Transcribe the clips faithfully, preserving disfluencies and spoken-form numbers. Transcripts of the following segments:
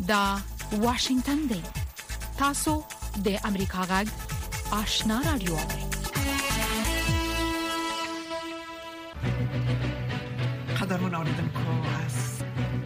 دا واشنگتن دی. تاسو د امریکا غږ آشنا رادیو. قدرمن اوریدونکو از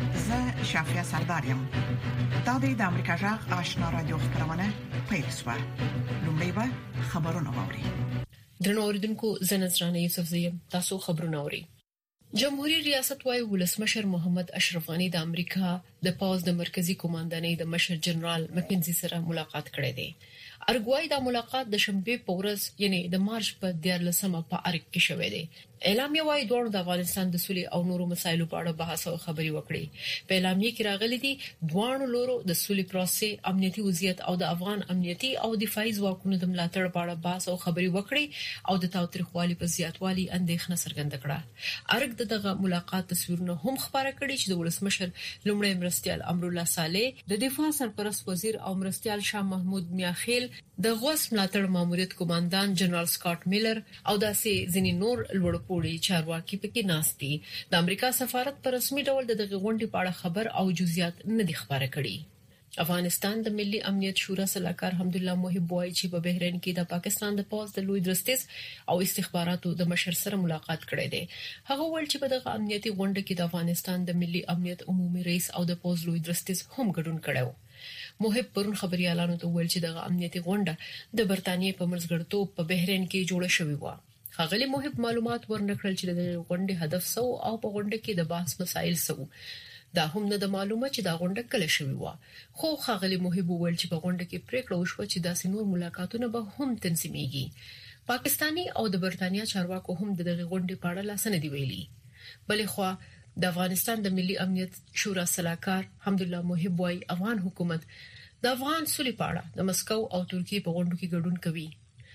زه شافیا سردارم. دا د امریکا غږ آشنا رادیو خبرونه پیل شوه. لومړی به خبرونه واوري. درنو اوریدونکو زه نذرانه یوسف زیم. تاسو خبرونه اورئ. جمهوریت ریاست وايي ولسمشر محمد اشرف غنی د امریکا د پاوز د مرکزی کمانډانۍ د مشر جنرال مکنزي سره ملاقات کړې ده. ارګوای دا ملاقات د شنبه په ورځ یعنی د مارچ په دیارلسمه په ارګ کې شوې ده. اعلامیه وايي دوه د افغانستان د سولې او نورو مسایلو په اړه بحث او خبري وکړي. په اعلامیه کې راغلي دي دوه لورو د سولې پروسې، امنیتي وضعیت او د افغان امنیتي او دفاعي ځواکونو د ملاتړ په اړه بحث او خبري وکړي او د تاوتریخوالي په زیاتوالي اندېښنه څرګنده کړه. ارګ دغه ملاقات تصویرونه هم خبره کړي چې د ولسمشر لومړی مرستيال امرالله صالح، د دفاع سرپرست وزیر او مرستيال شاه محمود میاخیل، د غوث ملاتړ ماموریت کمانډان جنرال سکاټ میلر او داسې ځینې نور لوړپوړي چارواکي پکې ناست دي. د امریکا سفارت پر رسمي ډول دغه غونډې په اړه خبر او جزئیات نه دي خبره کړي. افغانستان د ملي امنیت شورا سلاکار حمدالله محب وایي چې په بحرین کې د پاکستان د پوز د لوی درستیز او استخباراتو د مشر سره ملاقات کړې ده. هغه ویل چې په دغه امنیتي غونډه کې د افغانستان د ملي امنیت عمومي رئیس او د پوز لوی درستیز هم ګډون کړو. محب پرون خبريالانو ته ویل چې دغه امنیتي غونډه د برتانیې په مرزګړتوب په بحرین کې جوړه شوې و. خغلی محب معلومات ورنکړل چې د غونډې هدف څه او په غونډه کې د بحث مسایل څه. دا هم نه د معلومه چې دا غونډه کله شوې و. خو خغلی محب ویل چې په غونډه کې پریکړه وشوه چې داسې نور ملاقاتونه به هم تنظیمېږي. پاکستانی او د برتانیا چارواکو هم دغه غونډې په اړه لاسنه دی ویلي. بلې خو د افغانستان د ملي امنیت شورا سلاکار حمدالله محب وايي افغان حکومت د افغان سولې په اړه د مسکو او ترکیې په غونډو کې ګډون کوي.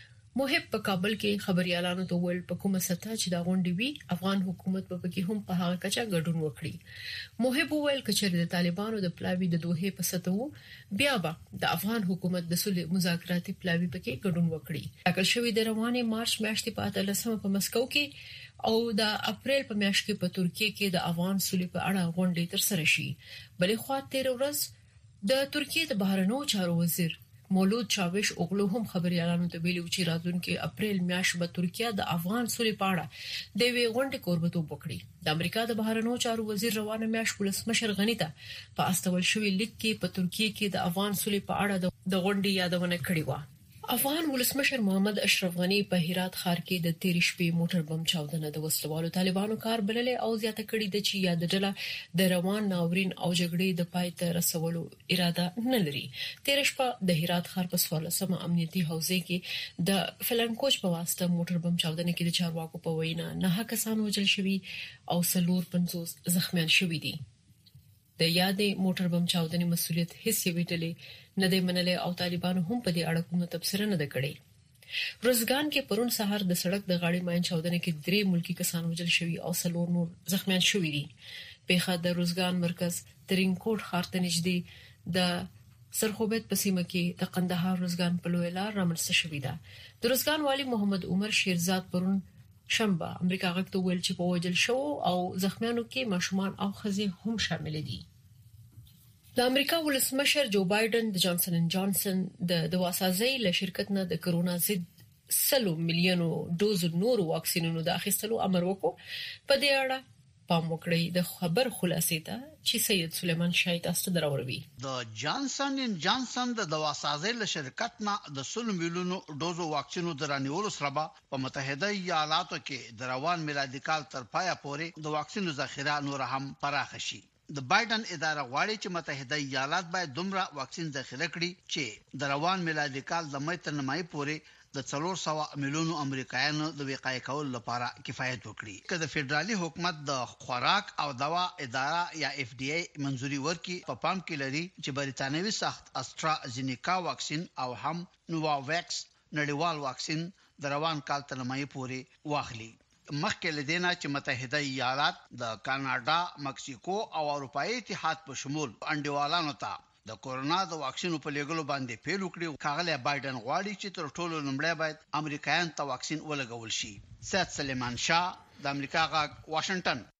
محب په کابل کې خبريالانو ته ویل په کومه سطح چې دا غونډې وی افغان حکومت په پکې هم په هغه کچا ګډون وکړي. محب ویل کچې د طالبانو د پلاوی د دوه په سطح بیا به د افغان حکومت د صلح مذاکراتي پلاوی پکې ګډون وکړي. اکل شوی د رواني مارچ میاشتې په اتلسمه په مسکو کې او د اپریل په میاشت کې په ترکیه کې د افغان صلح په اړه غونډې تر سره شي. بلې خو تیر ورځ د ترکیه د بهرنیو چارو وزیر مولود چاوش اوغلو هم خبريالانو ته ویلي چې راتلونکي اپریل میاشت به ترکیه د افغان صلح په اړه د وی غونډې کوربتوب وکړي. د امریکا د بهرنیو چارو وزیر روانه میاشت ولسمشر غنی ته په استول شوی لیک کې په ترکیه کې د افغان صلح په اړه د غونډې یادونه کړې و. افغان ولسمشر محمد اشرف غنی په هرات ښار کې د تیر شپې موټر بم چاودنه د وسلوالو طالبانو کار بللې او زیاته کړې د چې یاد ډله د روان ناورین او جګړې د پای ته رسولو اراده نه لري. تیر شپه د هرات ښار په سوالسمه امنیتي حوزه کې د فلنکوچ په واسطه موټر بم چاودنه کې د چارواکو په وینا نه کسان وژل شوي او سلور پنځوس زخمیان شوي دي. د یادې موټر بم چاودنې مسولیت هیڅ یوې ډلې نه دی منلې او طالبانو هم په دې اړه کومه تبصره نه ده کړې. روزګان کې پرون سهار د سړک د غاړې ماین چاودنې کې درې ملکی کسان وژل شوي او سلور نور زخمیان شوي دي. په خاطر د روزګان مرکز ترینکوټ ښار ته نږدې د سرخوبت په سیمه کې د قندهار روزګان په لوی لار رامنځته شوې ده. د روزګان والی محمد عمر شیرزاد پرون شنبه امریکا غږ ته ویل چې په وژل شو او زخمیانو کې ماشومان او ښځې هم شامل دي. د امریکا ولسمشر جو بایدن د جانسن اینڈ جانسن د دواسازۍ له شرکت نه د کرونا ضد سلو میلیونو ډوز نور واکسینونو د اخیستلو امر وکړ. په دې اړه پام وکړئ د خبر خلاصې ته چې سید سلیمان شاه تاسو ته دراوړي. د جانسن اینڈ جانسن د دواسازۍ له شرکت نه د سلو میلیونو ډوز واکسینو درانیولو سره په متحده ایالاتو کې د روان میلادي کال تر پایه پورې د واکسینو ذخیره نور هم پراخه شي. د بایدن اداره غواړي چې متحده ایالات باید دومره واکسین ذخیره کړي چې د روان میلادي کال د مې تر نیمایي پورې د څلور سوه میلیونو امریکایانو د وقایې کولو لپاره کفایت وکړي. که د فدرالي حکومت د خوراک او دوا اداره یا اف ډي اي منځوري ورکړي په پام کې لري چې بریتانوي سخت استرازینیکا واکسین او هم نوواویکس نړیوال واکسین د روان کال تر نیمایي پورې واخلي. مخکې لدینا چې متحده ایالات د کاناډا، مکسیکو او اروپאי اتحاد په شمول انډیوالانو ته د کورونا د واکسینو په لګولو باندې پیل وکړي. کاغله بایدن غواړي چې تر ټولو لومړی باید امریکایان ته واکسین ولګول شي. سید سلیمان شاه د امریکا غږ واشنگټن.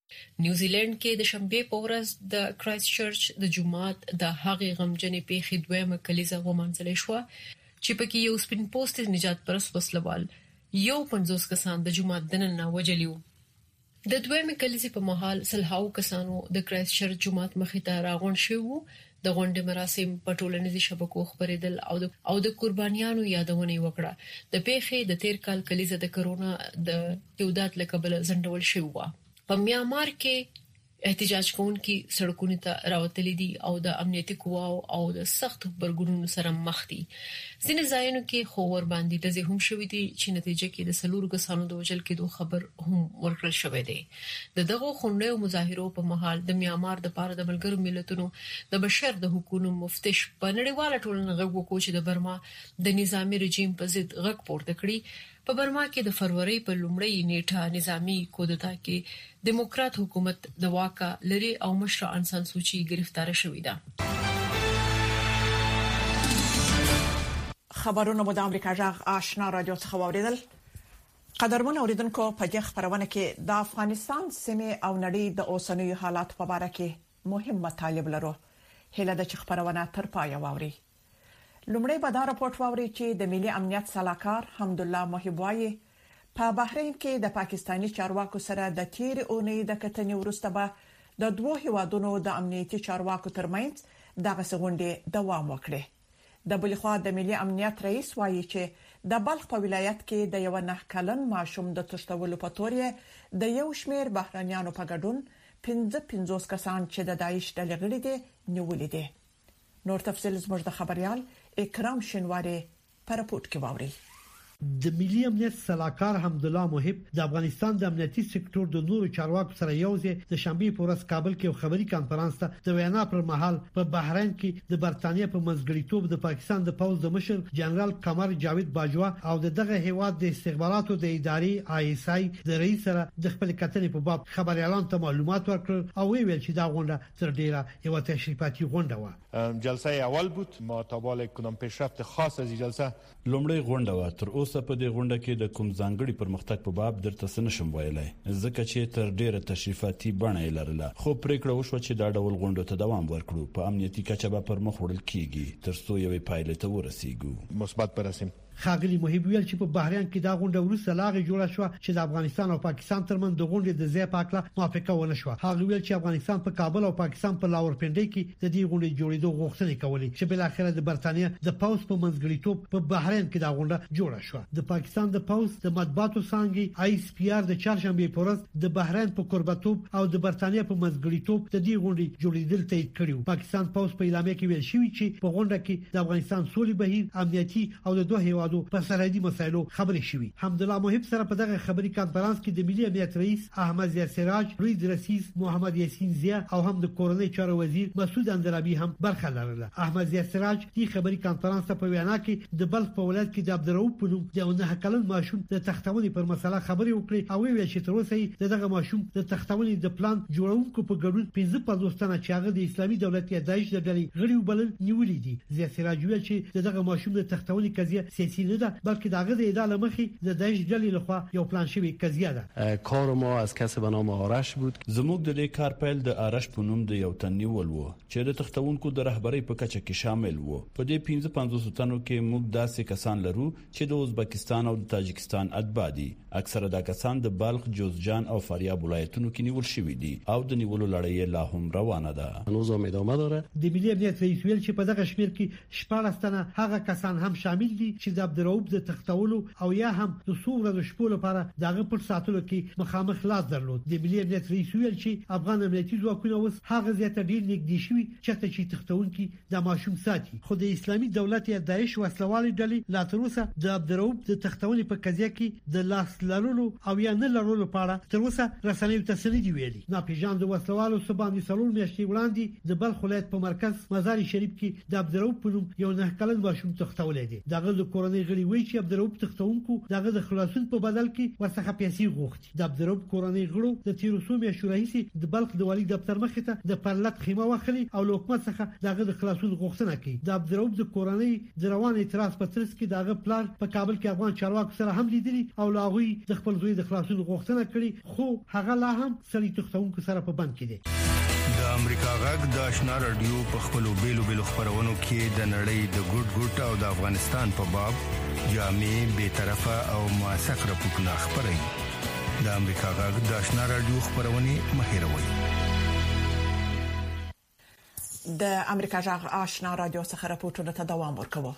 نیوزیلند کې د شنبه په ورځ د کرایست چرچ د جمعات د هغې غمجنې پیښې دویمه کلیزه ومنځلې شو چې پکې یو سپین پوسټ نجات پرست وسلوال یو پنځوس کسان د جمعات دننه وجلیو. د دویمه کلیزې په مهال سلهاو کسانو د کرایست چرچ جمعات مخې ته راغون شوو. د غونډې مراسم په ټولنیزو شبکو خبرېدل او د او د قربانیانو یادونه وکړه. د پیښې د تیر کال کلیزه د کرونا د یودات لکبل زندول شوی و. په میانمار کې احتجاج کوونکي سړکونو ته راوتلي دي او د امنیتي قواو او د سخت خبرګونونو سره مخ دي. ځینې ځایونو کې خو ور باندې د زهم شوې دي چې نتیجه کې د سلور کسانو د وژل کېدو خبر هم ورکړل شوی دی. د دغه خونړیو مظاهرو په مهال د میانمار د پاره د ملګرو ملتونو د بشر د حقوقو مفتش په نړیواله ټولنه غږ وکړ چې د برما د نظامی رژیم په ضد غږ پورته کړي. په برما کې د فروری په لومړۍ نیټه نظامی کودتا کې دیموکرات حکومت د واکا لري او مشر آن سان سوچي گرفتار شوې ده. خبرونه مو د امریکا جغ آشنا رادیو څخه واوریدل. قدرمن اوریدونکو په دې خبرونه کې د افغانستان سیمه او نړۍ د اوسنیو حالات په اړه کې مهم مطالب لرو. هله د خبرونه تر پای واوري. لومړی به دا راپورټ واوري چې د ملي امنیت صلاحکار حمدالله محب وايي په بحرین کې د پاکستانی چارواکو سره د تیر اونۍ د کتنې وروسته به د دوه هیوادونو د امنیتي چارواکو ترمنځ دغه سغونډې دوام وکړي. د بلخوا د ملي امنیت رئیس وايي چې د بلخ په ولایت کې د یو نه کلن ماشوم د تښتولو په تور د یو شمیر بهرانيانو په ګډون پنځه پنځوس کسان چې د داعش ډلې غړي دي نیولې دي. نور تفصیل زموږ د خبريال اکرام شنواری پر راپورټ کې واوري. د ملي امنیت صلاحکار حمدالله محب د افغانستان د امنیتي سکتور د نورو چارواکو سره یوځای د شنبه په ورځ کابل کې یو خبري کانفرنس ته د وینا پر مهال په بحرین کې د برتانیې په منځګړیتوب د پاکستان د پوز د مشر جنرال قمر جاوید باجوا او د دغه هیواد د استخباراتو د ادارې آی اس آی د رئیس سره د خپل کتنې په باب خبريالان ته معلومات ورکړل او ویل چې دا غونډه تر ډیره یو تشریفاتي غونډه و. جلسه اول بود ما تا بال کدام پیشرفت خاص از جلسه لومړی غونډه و. تر اوسه په دې غونډه کې د کوم ځانګړي پرمختګ په باب درته څه نشم ویلای ځکه چې تر ډیره تشریفاتي بڼه یې لرله خو پریکړه وشوه چې دا ډول غونډو ته دوام ورکړو په امنیتي کچه به پر مخ وړل کیږي تر څو یوې پایلې ته ورسیږو. مثبت برسیم. خاغلی محب ویل چې په بحرین کې دا غونډه وروسته لاغه جوړه شو چې د افغانستان او پاکستان ترمن د غونډې د ځای پاکله موافقه ونه شو. هغه ویل چې افغانستان په کابل او پاکستان په لاورپنډي کې د دې غونډې جوړېدو غوښتنه کوله چې بل اخر د برتانیې د پاوس په منځګړیتوب په بحرین کې دا غونډه جوړه شو. د پاکستان د پاوس د مطبوعاتو څنګه آی اس پی آر د چهارشنبه په ورځ د بحرین په قربتوب او د برتانیې په منځګړیتوب د دې غونډې جوړېدل تایید کړیو. پاکستان پاوس په اعلامیه کې ویل شوی چې په غونډه کې د افغانستان سولې بهیر امنیتي او د دوه هیوادو په سرحدي مسایلو خبرې شوې. حمدالله محب سره په دغه خبري کانفرنس کې د ملي امنیت رئیس احمد ضیاء سراج، رئیس رئیس محمد یاسین ضیاء او هم د کورنۍ چارو وزیر مسعود اندرابي هم برخه لرله. احمد ضیاء سراج د خبري کانفرنس په وینا کې د بلخ په ولایت کې د عبدالرؤف په نوم د نه کلن ماشوم د تختونې پر مسله خبرې وکړي او ویل چې تر اوسه دغه ماشوم د تختونې د پلان جوړونکو په ګډون پنځه پنځوس تنه چې هغه د اسلامي دولت یا داعش د ډلې غړي وبلل نیولې دي. ضیاء سراج ویل چې دغه ماشوم د تختونې قضیه سیاسي نه ده بلکې دغه د اداره مخې د داعش ډلې لخوا یو پلان شوی قضیه ده. کار ما از کس به نام آرش بود. زموږ د دې کار پیل د آرش په نوم د یو تن نیول وو چې د تختونکو د رهبری په کچه کې شامل وو. په دې پنځه پنځوس تنو کې موږ داسې کسان لرو چې د ازبکستان او د تاجکستان اتباع دي. اکثره دا کسان د بلخ، جوزجان او فاریاب ولایتونو کې نیول شوی دي او د نیولو لړۍ لا هم روانه ده. هنوز هم ادامه داره. د ملي امنیت رئیس ویل چې په دغه شمیر کې شپږ تنه هغه کسان هم شامل دي چې د عبدالرؤف د تختولو او یا هم د څومره د شپو لپاره دغه پر ساتلو کې مخامخ لاس درلود. د ملي امنیت رئیس ویل چې افغان امنیتي ځواکونه اوس هغه زیاته ډیر نږدې شوي چې چې تختونکي د ماشوم ساتي. خو د اسلامي دولت یا داعش وسلوالي ډلې لا تر اوسه د عبدالرؤف د تختونې په قضیه کې د لاس لرلو او یا نه لرلو لپاره تر اوسه رسنیو تسنید ویلي. ناپېژاند وسلوالو سباندې سلول میاشتې وړاندې د بلخ ولایت په مرکز مزار شریف کې د عبدالرؤف په نوم یو نه کلن ماشوم تختولې دي. دغه د کورنۍ کورنۍ غړي وایي چې عبدالرؤف تختونکو دغه د خلاصون په بدل کې ورڅخه پیسې غوښتي. د عبدالرؤف کورنۍ غړو د تیرو څو میاشتو راهیسې د بلخ د والي دفتر مخې ته د پرلط خیمه واخلي او له حکومت څخه دغه د خلاصون غوښتنه کوي. د عبدالرؤف د کورنۍ د روان اعتراض په ترڅ کې دغه پلان په کابل کې افغان چارواکو سره هم لیدلی او لاغوي د خپل زوی د خلاصون غوښتنه کړې، خو هغه لا هم سړي تختونکو سره په بند کې دی. د امریکا غږ د آشنا رادیو په خپلو بیلو بیلو خبرونو کې د نړۍ د ګډ ګډ او د افغانستان په باب جامع به طرفه او موثق راپورټونه خبري. د امریکا غږ د آشنا رادیو خبرونه مهیروي. د امریکا غږ آشنا رادیو څخه راپورټونه ته دوام ورکوي.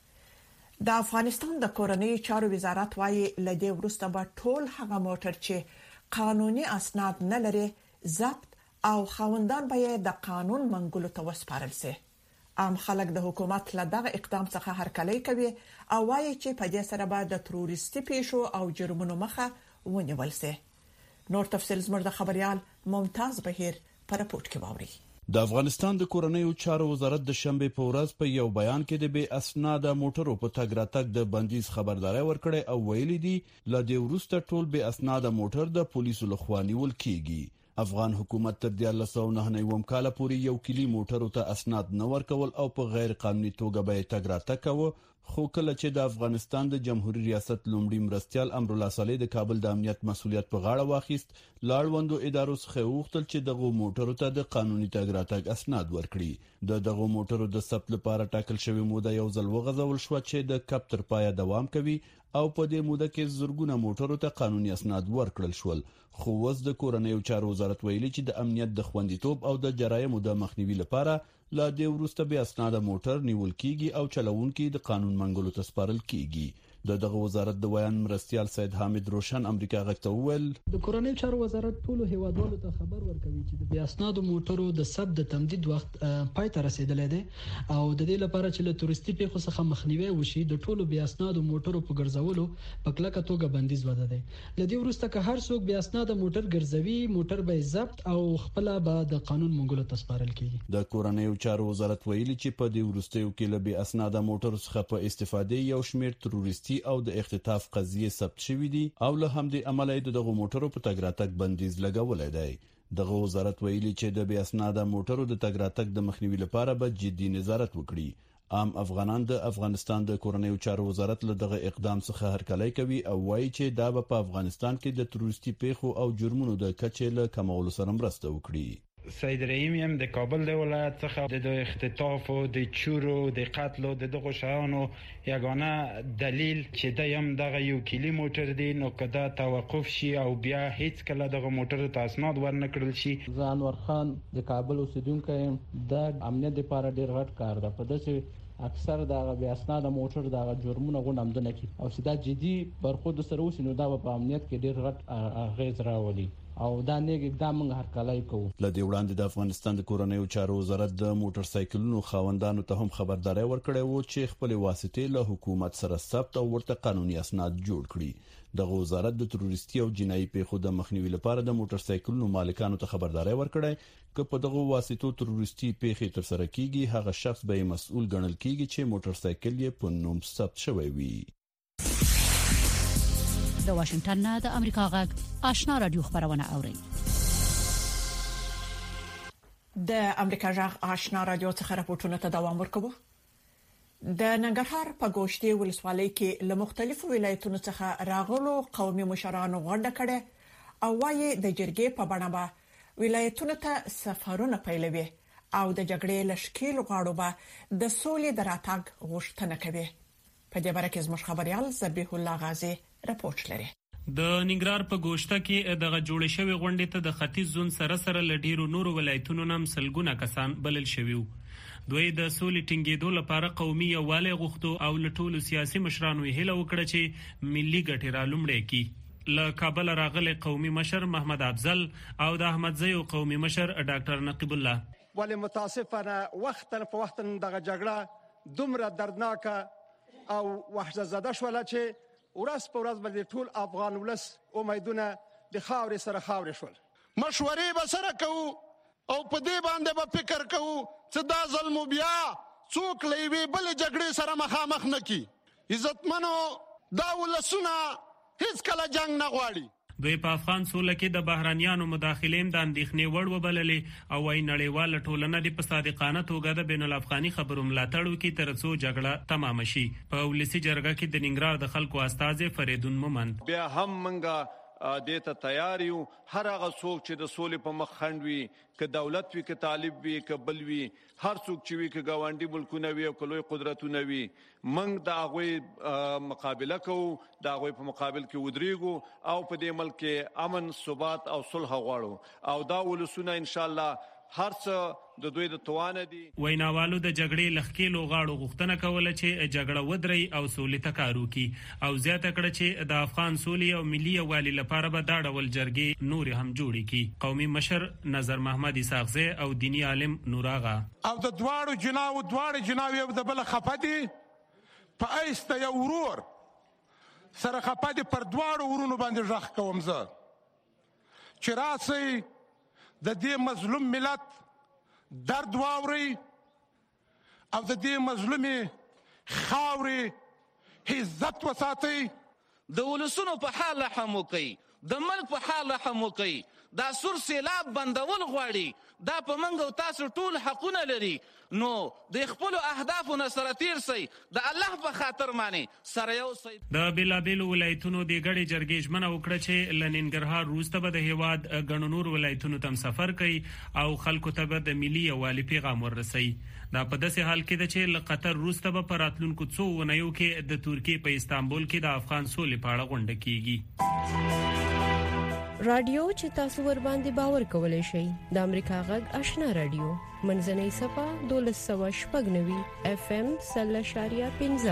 د افغانستان د کورنۍ چارو وزارت وايي لدې وروسته به ټول هغه موټر چې قانوني اسناد نه لري ضبط او خاوندان به د قانون منګولو ته وسپارل شي. عام خلک د حکومت له دغه اقدام څخه هرکلی کوي او وايي چې په دې سره به د تروریستي پیښو او جرمونو مخه ونیول شي. نور تفصیل زموږ د خبريال ممتاز بهیر په راپورټ کې واوري. د افغانستان د کورنۍ چارو وزارت د شنبه په ورځ په یو بیان کې د بې اسناد موټرو په تګ راتګ د بندیز خبرداري ورکړې او ویلي دي ل دې وروسته ټول بې اسناد موټر د پولیسو لخوا نیول کیږي. افغان حکومت تر دیارلس سوه نهه نوي کال پورې یو کلی موټرو ته اسناد نه ورکول او په غیر قانوني توګه به تګ راتګ کوي، خو کله چې د افغانستان د جمهوریت ریاست لومړي مرستيال امرالله صالح د کابل د امنیت مسؤلیت په غاړه واخیست، لاړوندو ادارو څخه وغوښتل چې دغه موټرو ته د قانوني تګ راتګ اسناد ورکړي. د دغه موټرو د ثبت لپاره ټاکل شوی موده یو ځل وغځول شو چې د کپ تر پایه دوام کوي او په دې موده کې زرګونه موټرو ته قانوني اسناد ورکړل شول. خو وز د کورنۍ چارو وزارت ویلي چې د امنیت د خوندیتوب او د جرایمو د مخنیوي لپاره لا دې وروسته به اسناد موټر نیول کیږي او چلوونکي د قانون منګولو ته سپارل کیږي. د دغه وزارت د ویان مرستيال سید حامد روشن امریکا غږ ته وویل د کورنۍ چارو وزارت ټول هیوادوالو ته خبر ورکوي چې د بیا اسناد موټرو د ثبت د تمدید وخت پای ته رسیدلی دی او د دې لپاره چې له تورستي پیښو څخه مخنیوي وشي د ټولو بیا اسناد موټرو په ګرځولو په کلکه توګه بندیز وده دی. لدې وروسته که هر څوک بیا اسناد موټر ګرځوي موټر به ضبط او خپل به د قانون منګولو ته سپارل کیږي. د کورنۍ چارو وزارت ویلي چې په دې وروستیو کې له بیا اسناد موټرو څخه په استفادې یو شمېر تروریستي او د اختطاف قضیه ثبت شوې دي او له همدې عمله دغه موټرو په تګ راتګ بندیز لګولای دی. دغه وزارت ویلي چې د بیا اسناد موټرو د تګ راتګ د مخنیوي لپاره به جدي نظارت وکړي. عام افغانان د افغانستان د کورنۍ چارو وزارت له دغه اقدام څخه هرکلی کوي او وایي چې دا به په افغانستان کې د تروریستي پیښو او جرمونو د کچې له کمولو سره مرسته وکړي. سید رحیم هم د کابل د ولایت څخه د اختطاف او د چورو د قتل او دغه شیانو یگانه دلیل چې د یم دغه یو کلی موټر دی نو کدا توقف شي او بیا هیڅ کله دغه موټر ته اسناد ورنکړل شي. انور خان د کابل اوسیدونکو د امنیت لپاره ډیر غټ کار ده په داسې اکثر د بیا اسناد موټر د جرمونو غونډه نه کی او سیده جدي برخود سره وسینو دا په امنیت کې ډیر غټ اغیز راولي او دا نیک اقدام موږ هرکلی کوو. لدې وړاندې د افغانستان د کورنۍ چارو وزارت د موټر سایکلونو خاوندانو ته هم خبرداري ورکړې و چې خپل واسطې له حکومت سره ثبت او ورته قانوني اسناد جوړ کړي. دغه وزارت د تروریستي او جنایي پیښو د مخنیوي لپاره د موټر سایکلونو مالکانو ته خبرداري ورکړې چې په دغه واسطو تروریستي پیښې تر سره کیږي هغه شخص به مسؤل ګڼل کیږي چې موټر سایکل یې په نوم ثبت شوی وي. د واشنگټن نه د امریکا غږ آشنا رادیو خبرونه اوري. د امریکا غږ آشنا رادیو څخه راپورټونه ته دوام ورکوي. د ننګرهار په ګوشتي ولسوالۍ کې له مختلفو ولایتونو څخه راغلو قومي مشرانو غونډه کړې او وايي د جرګې په بڼه به ولایتونو ته سفرونه پیلوي او د جګړې لشکیل غاړو به د سولې دراتګ غوښتنه کوي. په دې باره کې زموږ خبريال ذبیح الله غازی راپورټ لري. د ننګرهار په ګوشته کې دغه جوړ شوی غونډې ته د ختیځ زون سره سره لډیرو نورو ولایتونو نم سلګونه کسان بلل شوی وو. دوی د سولې ټینګېدو لپاره قومي یووالی غوښتو او لټول سیاسي مشرانو هیله وکړه چې ملي ګټې را لومړی کی. له کابل راغلي قومي مشر محمد افضل او د احمدزیو قومي مشر ډاکټر نقیب الله ولی متاسفانه وخت په وخت دغه جګړه دومره دردناکه او وحشت زده شوله چې ورځ په ورځ باندې ټول افغان ولس امیدونه د خاورې سره خاورې شول. مشورې به سره کوو او په دې باندې به فکر کوو چې دا ظلم بیا څوک له یوې بلې جګړې سره مخامخ نه کی. عزتمنو دا ولسونه هیڅ کله جنگ نه غواړي. دوی په افغان سوله کې د بهرانيانو مداخلې د اندېښنې وړ وبللې او وايي نړیواله ټولنه د په صادقانه توګه د بین الافغاني خبرو ملاتړ وکړي تر څو جګړه تمام شي. په ولسی جرګه کې د ننګرهار د خلکو استازي فریدون مومند بیا هم منګه دیتا تیار یو هر هغه څوک چې د سولې په مخ خنډ وي که دولت وي که طالب وي که بل وي هر څوک چې وي که ګاونډي ملکونه وي او که لوی قدرتونه وي موږ د هغوی مقابله کوو د هغوی په مقابل کې ودرېږو او په دې ملک کې امن ثبات او صلح غواړو او دا ولسونه انشاءالله هر څه د دوی د توانه دي. ویناوالو د جګړې لخکېلو غاړو غوښتنه کوله چې جګړه ودرې او سولې ته کار وکړي او زیاته کړه چې د افغان سولې او ملي یووالي لپاره به دا ډول جرګې نورې هم جوړې کړي. قومي مشر نظر محمد اسحاقزی او دینی عالم نور آغا او د دواړو جناو دواړو جناو یو د بل خپدي په ایسته یو ورور سره خپدي پر دواړو ورونو باندې ژغ کوم زه چې راسي د دې مظلوم ملت درد واوري او د دې مظلومي خاوري عزت وساتي. د ولسونو په حال رحم وکړي د ملک په حال رحم وکړي. دا سور سیلاب بندول غواړي دا په منګ او تاسو ټول حقونه لري نو د خپل اهدافو سره تیر سي د الله په خاطر باندې سره یو سي. د بلابل ولایتونو د غړي جرګې ژمنه وکړه چې لننګرهار روسته به د هیواد غنو نور ولایتونو تم سفر کوي او خلکو ته به د ملي یووالي پیغام ورسوي. دا په داسې حال کې ده چې له قطر روسته به په راتلونکو څو اونیو کې د ترکیې په استانبول کې د افغان سولې په اړه غونډه کیږي. رادیو چې تاسو ور باندې باور کولای شئ د امریکا غږ آشنا رادیو منځنۍ صفه دولس سوه شپږ نوي اف ام سل اشاریه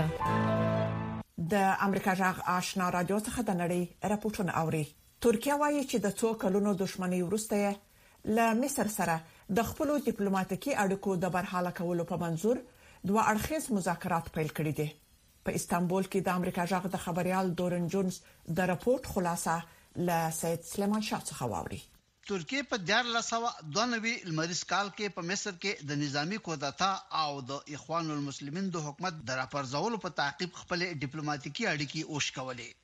پنځه. د امریکا غږ آشنا رادیو څخه د نړۍ راپورټونه اوري. ترکیه وايي چې د څو کلونو دښمنۍ وروسته له مصر سره د خپل ډیپلوماټیکي اړیکو د برحاله کولو په منظور دوه اړخیز مذاکرات پیل کړي دي. په استانبول کې د امریکا غږ د خبريال دورن جونز د راپورټ خلاصه لا سید سلیمان شاه څخه واوري. ترکیه په دیار لسوه دوه نوي لمریز کال کې په مصر کې د نظامی کودتا او د اخوان المسلمین د حکومت د راپرځولو په تعقیب خپل ډیپلوماټیکي اړیکې اوښ کولې.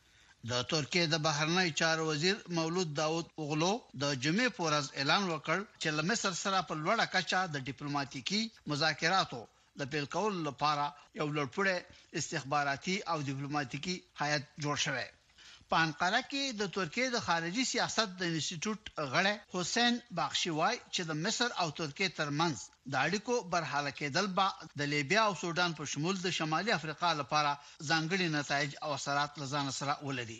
د ترکیه د بهرنی چارو وزیر مولود داوود اوغلو د جمعې په ورځ اعلان وکړ چې له مصر سره په لوړه کچه د ډیپلوماټیکي مذاکراتو د پیل کولو لپاره یو لوړپوړی استخباراتي او ډیپلوماټیکي هیئت جوړ شوی. په انقره کې د ترکیه د خارجي سیاست د انسټیټیوټ غړی حسین باخشي وای چې د مصر او ترکیه ترمنځ د اړیکو برحاله کېدل به د لیبیا او سودان په شمول د شمالي افریقا لپاره ځانګړي نتایج او اثرات لزان سره ولري.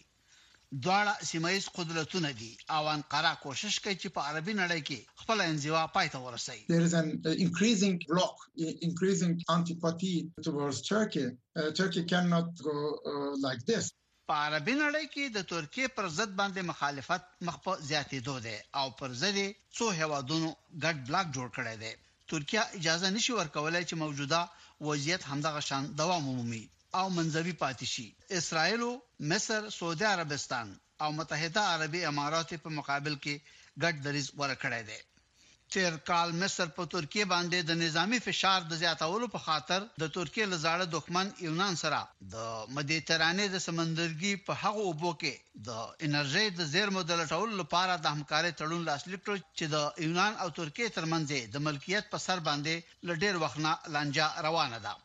دواړه سیمایي قدرتونه دي او انقره کوشش کوي چې په عربي نړۍ کې خپل انزوا پای ته ورسوي. There is an increasing block, increasing antipathy towards Turkey. Uh, Turkey cannot go uh, like this. په عربي نړۍ کې د ترکیه پر ضد باندې مخالفت مخ په زیاتېدو دی او پر ضد څو هوادونو ګډ بلاک جوړ کړی دی. ترکیه اجازه نشي ورکولای چې موجوده وضعیت همدغه شان دوام ومومي او منځوي پاتې شي. اسرائیل، مصر، سعودي عربستان او متحده عربي امارات په مقابل کې ګډ دریځ ورکړی دی. تیر کال مصر په ترکیه باندې د نظامی فشار د زیاتولو په خاطر د ترکیه لزاړه دښمن یونان سره د مدیترانې د سمندرګي په هغه اوبو کې د انرژي د زیرمو د لټولو لپاره د همکارۍ تړون لاسلیک کړ چې د یونان او ترکیه ترمنځ د ملکیت په سر باندې لډیر وخت نه لانجه روانه ده.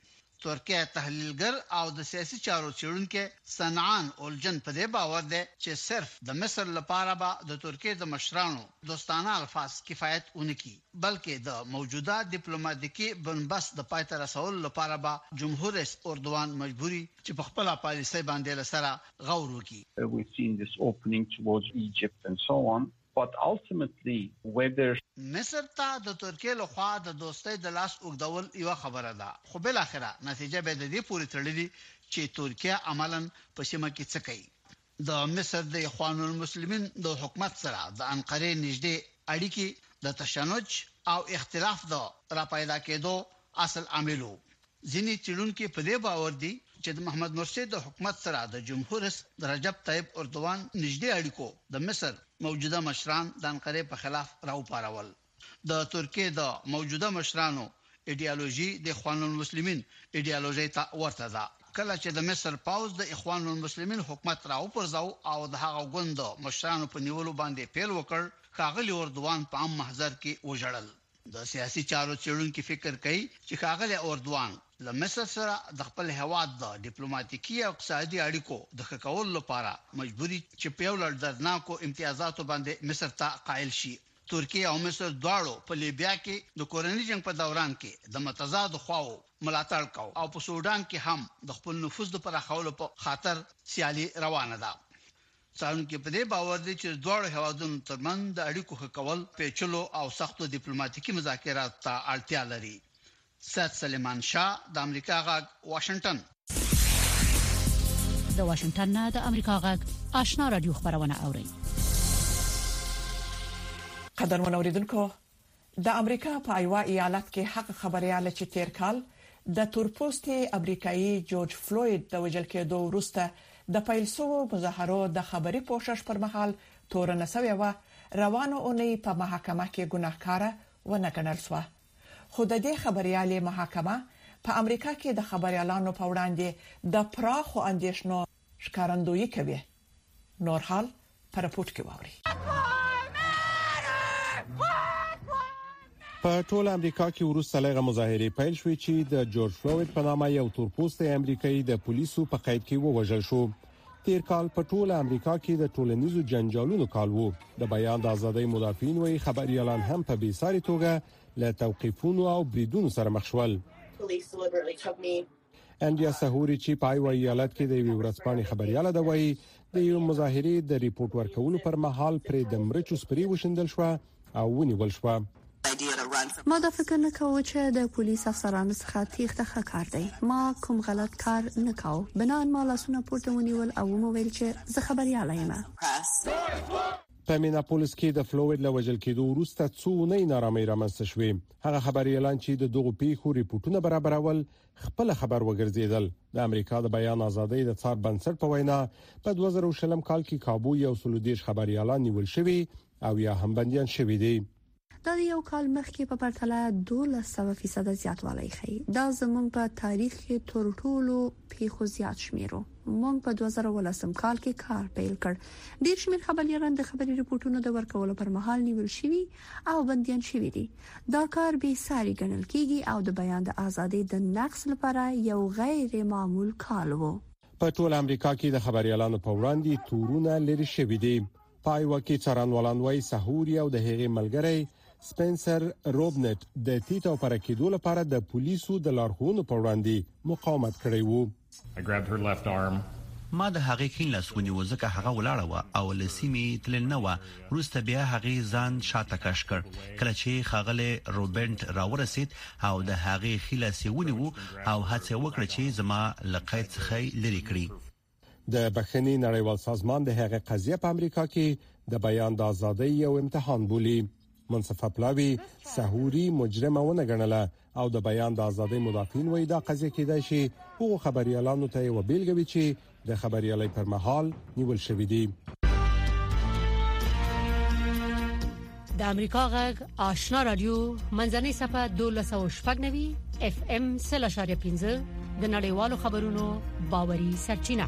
ترکیه تحلیلګر او د سیاسي چارو څېړونکو صنعان اولجن په دې باور دی چې صرف د مصر لپاره به د ترکیه د مشرانو دوستانه الفاظ کفایت ونکړي بلکې د موجوده ډیپلوماټیکي بنبست د پای ته رسولو لپاره به جمهور رئیس اردوغان مجبوري چې په خپل پالیسۍ باندې لسره غور وکړي. We've seen this opening towards Egypt and so on. But ultimately, whether مصر ته د ترکیه له خوا د دوستۍ د لاس اوږدول یو خبره ده خو بل اخره نتیجه به د دې پورې تړلې چې ترکیه عملاً په سیمه کې څه کوي. د مصر د اخوان المسلمین د حکومت سره د انقره نږدې اړیکې د تشنج او اختلاف د راپیدا کېدو اصل عاملو. ځینې څېړونکي په دې باور دي چې د محمد مرسي د حکومت سره د جمهور رئیس رجب طیب اردوغان نږدې اړیکو د مصر موجوده مشران د انقره په خلاف راوپارول. د ترکیه د موجوده مشرانو ایدئولوژي د اخوان المسلمین ایدئولوژي ته ورته ده. کله چې د مصر پاوز د اخوان المسلمین حکومت راو پرځاو او د هغه غوند مشرانو په نیولو باندې پیل وکړ کاغلی اردوان په عام محضر کې وژړل د سیاسي چارو چړونکو فکر کوي چې کاغلی اردوان له مصر سره د خپل هواد د ډیپلوماټیکي او اقتصادي اړیکو د ښه کولو لپاره مجبوري چې په یو لړ دردناکو امتیازاتو باندې مصر ته قائل شي ترکیه او مصر دواړو په لیبیا کې د کورنۍ جنگ په دوران کې د متضاد خواو ملاتړ کو او په سودان کې هم د خپل نفوذ د پراخولو په خاطر سیالي روانه ده څنګه په دې باور دي چې دواړو هوادونو ترمن د اړیکو ښه کول پیچلو او سختو ډیپلوماټیکي مذاکرات ته اړتیا لري سید سلیمان شاه د امریکا غاګ واشنگټن د واشنگټن نه د امریکا غاګ آشنا رادیو خبرونه اوري قدرمن اوریدونکو د امریکا په ایوا ایالت کې حق خبريال چې تیر کال د تورپوستي امریکایي جورج فلوید د وژل کېدو وروسته د پیلسو مظاهرو د خبري پوښښ پر مهال تورن سوي و روانو اونۍ په محکمه کې ګناهکار و نه ګڼل شو خو د دې خبريالي محکمه په امریکا کې د خبريالانو په وړاندې د پراخو اندیشنو ښکارندویي کوي نور حال پر پورت کې ووري په ټول امریکا کې وروسته لږه مظاهره پیل شوې چې د جورج فلوید په نامه یو تورپوستي امریکایي د پولیسو په قید کې ووژل شو تیر کال په ټول امریکا کې د ټولنیزو جنجالونو کال وو د بیان د ازادۍ مدافعین وایي خبريالان هم په بیساري توګه له توقيفونو او بریدونو سره مخ شول انډیا سهوري چې په ایوا ایالت کې د یو ورځپاڼې خبرياله د وایي د یو مظاهره د ریپورت ورکولو پر مهال پرې د مرچو سپری وشندل شو او ونیول شو ما دا فکر نه کوم چې د پولیس افسرانو څخه تیښته ښه کار دی ما کوم غلط کار نه کاوه بنان ما لاسونه پورته ونیول او مو ویل چې زه خبرياله یم په میناپولیس کې د فلوید له وژل کېدو وروسته څو نه نارامي رامنځته شوې هغه خبريالان چې د دغو پیښو ریپورتونه برابرول خپل خبر وګرځیدل د امریکا د بیان ازادۍ د څار بنسټ په وینا په دوه زره شلم کال کې کابو یو سلودیش خبريالان نیول شوی او یا هم بنديان شوی دي دا یو کال مخکې په پرتله دولس سوه فیصد زیاتوالی ښیي دا زموږ په تاریخ کې تر ټولو پیښو زیات شمیرو موږ په دوه زره ولسم کال کې کار پیل کړ ډیر شمیر خبريالان د خبري ریپورتونو د ورکولو پر مهال نیول شوي او بنديان شوي دي دا کار به ساري ګڼل کیږي او د بیان د ازادۍ د نقص لپاره یو غیر معمول کال وو په ټول امریکا کې د خبريالانو په وړاندې تورونه لري شوي دي پای وکي څارنوالان وايي سهوري او د هغې ملګری سپنسر روبنټ د تیټو پر کېدو لپاره د پولیسو د لارښوونو په وړاندې مقاومت کړی وو ما د هغې کین لاس ونیو ځکه هغه ولاړه و او لسیمې تل نه و وروسته بیا هغې ځان شاته کش کړ کله چې خاغله روبنټ راورسید او د هغې خلاص ونیو او هڅه وکړه چې زما لقید څخه لري کړی د بخښنې نړیوال سازمان د هغې قضیه په امریکا کې د بیان د ازادۍ یو امتحان بولي منصفه پلاوی سهوري مجرمه ونه ګڼله او د بیان د ازادۍ مدافعین وایي دا قضیه کېدای شي هغو خبريالانو ته یو بیلګه چې د خبريالۍ پر مهال نیول شوی دي د امریکا غږ آشنا رادیو منځنۍ صفه دولس او شپږ نوي اف ام سلاشاریا پنځه د نړیوالو خبرونو باوري سرچینه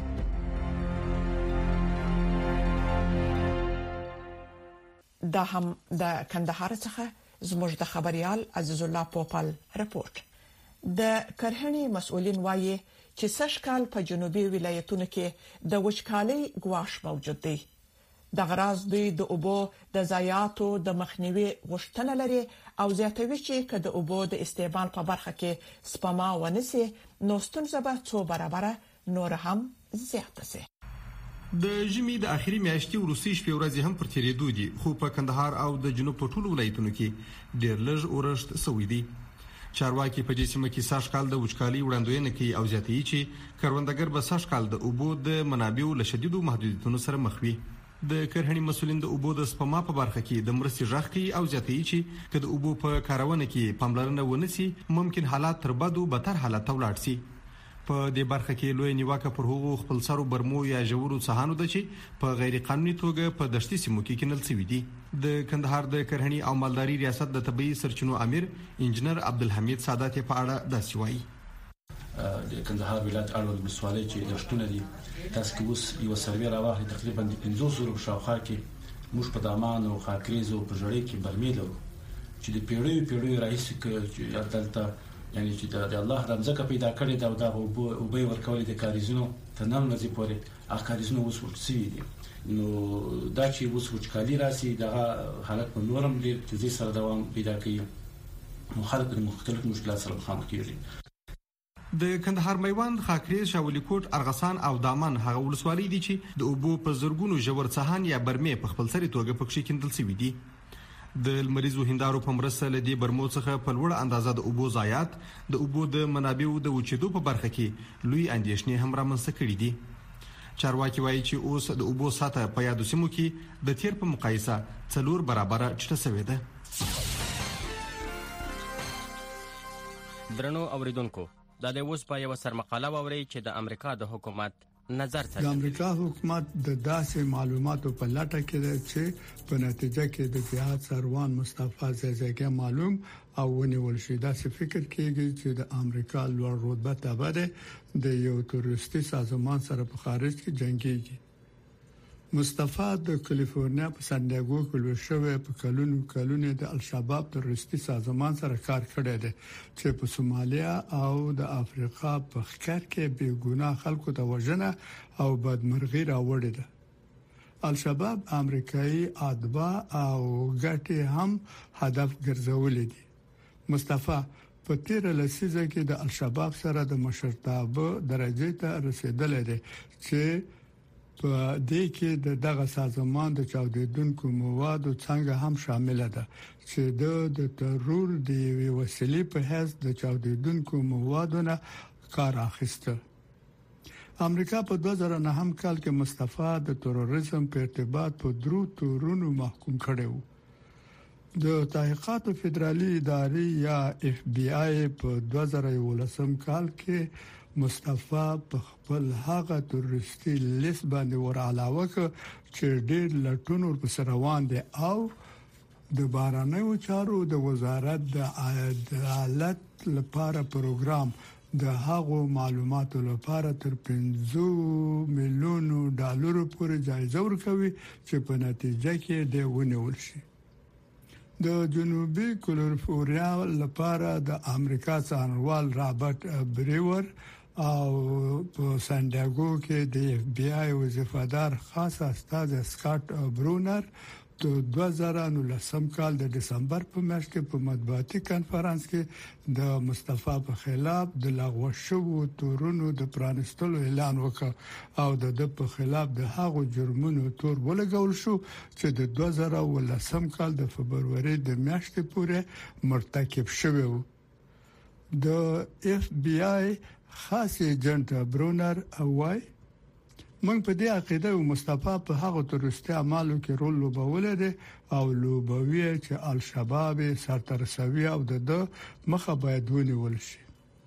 دا هم د کندهار څخه زموږ د خبريال عزیز الله پوپل رپورت د کرهنې مسؤلین وایي چې سشکال په جنوبي ولایتونو کې د وچکالۍ ګواښ موجود دی د غراض دوی د اوبو د ضایعاتو د مخنیوي غوښتنه لري او زیاتوي چې کله د اوبو د استعمال په برخه کې سپما ونسي نو ستونزه به څو برابر نور هم زیاته شي د ژمي د اخیری میاشتې وروستۍ شپې ورځې هم پر تیرېدو دي خو په کندهار او د جنوب په ټولو ولایتونو کې ډېر لږ اورښت شوی دی چارواکي په دې سیمه کې ساشکال د وچکالۍ وړاندوینه کوي او زیاتوي چې کروندګر به ساشکال د اوبو د منابعو له شدیدو محدودیتونو سره مخ وي د کرهنې مسولین د اوبو د سپما په برخه کې د مرستې ژغ کوي او زیاتوي چې کله اوبو په کارونه کې پاملرنه ونسي ممکن حالات تر بدو بدتر حالت ته ولاړ شي په دې برخه کې لوی نیوکه پر هغو خپل سرو برمو یا جوړو څهانو د چې په غیر قانوني توګه په دشتي سیمو کې کېنل شوی دي د کندهار د کرهنی او مالداري ریاست د طبي سرچینو امیر انجنیر عبدالحمید سادات په اړه داسې وایي د کندهار ولایت اړوند ولسوالۍ چې د شتون دي تاسو کې اوس یو سروې راوخی تقریبا د پنځوس زره شاوخوا کې موږ په دامان او خاکریز او په جړې کې برمیلو چې د پیړیو پیړیو رئیس کې دلته یعنی چې د الله رمزه پیدا کړی دا د او به ورکول د کاریزونو ته نن ورځې پورې اخاریزونو اوس ورسوي دي نو دا چې اوس وچکالي راسي دغه حالت په نورم ډیر تیزی سره دوام پیدا کوي نو خلک د مختلف مشکلات سره مخامخ کیږي د کندهار میوند خاکریز شاولی کوټ ارغسان او دامن هغه ولسوالۍ دي چې د اوبو په زرګونو ژور څهان یا برمې په خپل سری توګه پکښې کېندل شوی دي د مریضو هندارو په مرسته لدی برمو څخه په لوړ اندازه د اوبو ضایعات د اوبو د منابعو د وچېدو په برخه کې لوی اندېښنې هم رامنځته کړي دي چارواکي وایي چې اوس د اوبو سطح په یادو سیمو کې د تیر په مقایسه څلور برابره ټیټه شوې ده درنو اوریدونکو دا د اوس په یو سرمقاله ووري چې د امریکا د حکومت نظر څرګندوي د امریکا حکومت د داسې معلوماتو په لټه کې ده چې په نتیجه کې د جهاد سروان مصطفی زیزاګه معلوم او ونیول شي دا څه فکر کېږي چې د امریکا لوړ رتبه تابع د یو تروریستي سازمان سره په خارج کې جنگيږي مصطفی د کالیفورنیا په سان دیګو کې لوشوي په کلونو کلونو د الشباب تروریستي سازمان سره کار کړی دی چې په سومالیا او د افریقا په ښکار کې بې ګناه خلکو ته وژنه او بدمرغي راوړې ده الشباب امریکایي اتباع او ګټې هم هدف ګرځولې دي مصطفی په تیر لسیزه کې د الشباب سره د مشرتابه درجه ته رسیدلې ده چې په دې کې د دغه سازمان د چاودیدونکو موادو څنګه هم شامل ده چې د ترور د وسیلې په حیث د چاودیدونکو موادو نه کار اخیسته امریکا په دوه زره نه هم کال کې مصطفی د تروریزم په ارتباط په درو تورونو محکوم کړو د تحقیقات فدرالي ادارې یا اف بی آی په دوه زره یولسم کال کې مصطفی په خپل هغه تروریستي لیست باندې ور علاوه چې ډېر لټون ورپسې روان دي او د بارانیو چارو د وزارت د عدالت لپاره پروګرام د هغو معلوماتو لپاره تر پنځه میلیونو ډالر پورې جایزه ورکوي چې په نتیجه کې د ونیول شي د جنوبي کالیفورنیا لپاره د امریکا څارنوال رابرټ بریور او په سان دیګو کې د اف بی آی وظیفه‌دار خاص استاد سکاټ برونر د دوه زره نولسم کال د دسمبر په میاشت کې په مطبوعاتي کانفرنس کې د مصطفی په خلاف د لغوه شوو تورونو د پرانستلو اعلان وکړ او د په خلاف د هغو جرمونو تور ولګول شو چې د دوه زره ولسم کال د فبرवरी د میاشتې پورې مرتکب شوی و د اف بی آی خاص ایجنټ برونر اوای موږ په دې عقیده او مصطفی په هغه تروریستي اعمالو کې رول لوبول دي او لوبوي چې الشباب سرترسوي او د مخه باید ونیول شي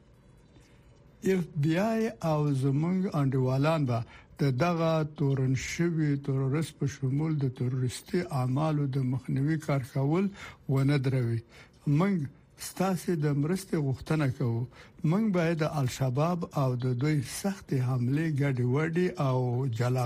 اف بی آی او زمونږ انډیوالان به د دغه تورن شوی تروریست په شمول د تروریستي اعمالو د مخنیوي کار کول ونه دروي موږ ستاسو د مرستې غوښتنه کوو موږ باید د الشباب او د دوی سختې حمله ګډ وډي او جلا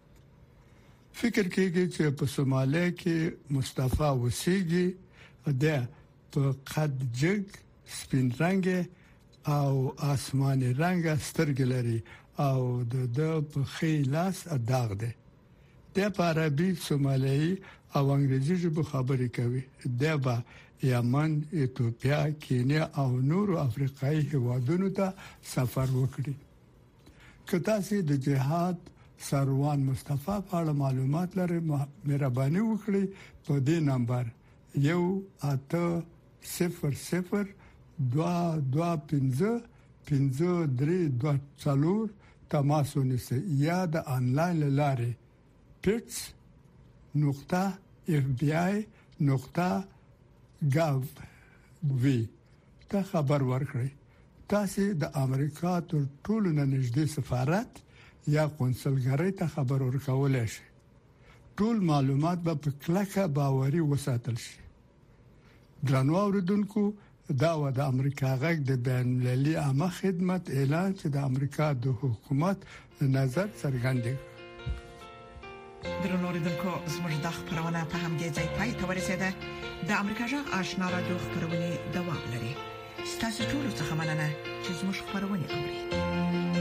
فکر کېږي چې په سومالیا کې مصطفی وسیږي د په قد جګ سپین رنگ او آسماني رنگ سترګې لري او د په خیلاس داغ ده د عربي سومالي او انګریزي ژبه خبرې کوي د با یمن، ایتوپیا، کینیا او نورو افریقایي هیوادونو ته سفر وکړي. که تاسو د جهاد سروان مصطفی په اړه معلومات لرئ مهرباني وکړئ په دې نمبر یو اته صفر صفر دوه دوه پنځه پنځه درې دوه څلور تماس ونیسئ یا د انلاین لارې پیټس نقطه اف بی آی نقطه گاو وی ته خبر ورکړئ. تاسو د امریکا تر ټولو نږدې سفارت یا قونسلګرۍ ته خبر ورکولای شئ. ټول معلومات به په کلکه باوري وساتل شي. درنو اوریدونکو دا و د امریکا غږ د بین المللي عامه خدمت اعلان چې د امریکا د حکومت نظر څرګندوي. درنو اوریدونکو زموږ د خبرونه په همدې ځای پای ته ورسیده. د امریکا جغ آشنا رادیو خبرونه دوام لري. ستاسو ټول څه مننه چې زموږ خبرونه اوري.